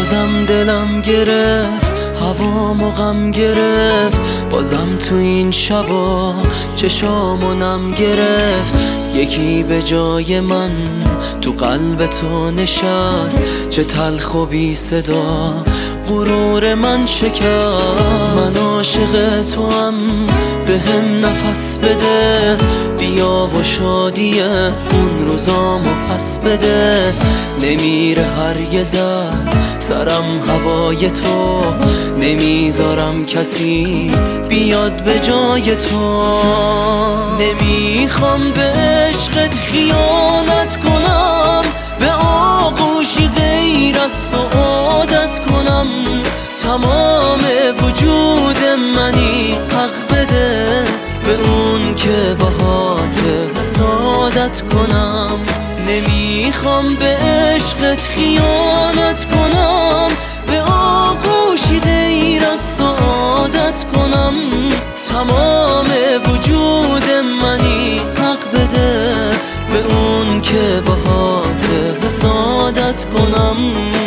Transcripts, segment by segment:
بازم دلم گرفت، هوامو غم گرفت، بازم تو این شبا چشامو نم گرفت. یکی به جای من تو قلب تو نشست، چه تلخ و بی صدا غرور من شکست. من عاشق تو هم، به هم نفس بده، بیا و شادی اون روزامو پس بده. نمیره هرگز از سرم هوای تو، نمیذارم کسی بیاد به جای تو. نمیخوام به عشقت خیانت کنم، به آغوشی غیر از تو عادت کنم. تمام وجود منی حق بده، به اون که باهات حسادت کنم. نمیخوام به عشقت خیانت کنم، به آغوشی غیر از تو عادت کنم. تمام وجود منی حق بده، به اون که باهات حسادت کنم.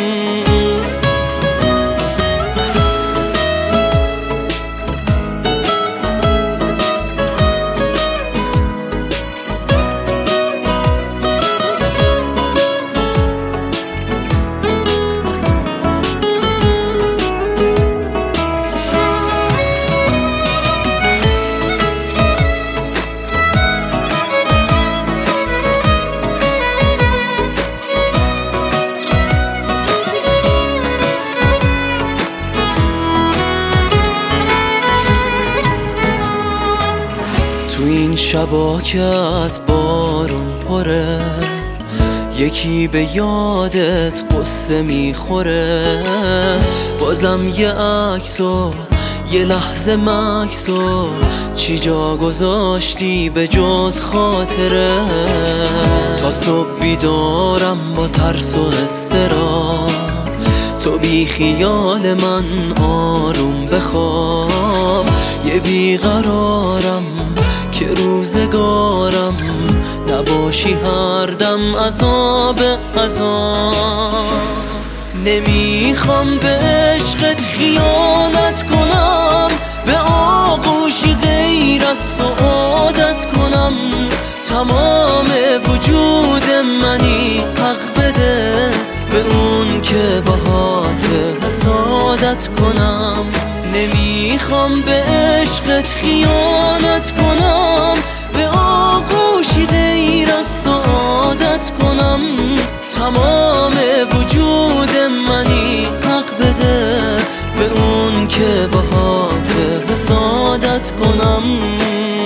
تو این شبا که از بارون پره، یکی به یادت قصه میخوره. بازم یه عکس و یه لحظه مکس و چی جا گذاشتی به جز خاطره. تا صبح بیدارم با ترس و اضطراب، تو بی خیال من آروم بخواب. یه بیقرارم که روزگارم نباشی هر دم عذاب عذاب. نمیخوام به عشقت خیانت کنم، به آغوشی غیر از تو عادت کنم. تمام وجود منی حق بده، به اون که باهات حسادت کنم. نمیخوام به عشقت خیانت کنم، به آغوشی غیر از تو عادت کنم. تمام وجود منی حق بده، به اون که باهات حسادت کنم.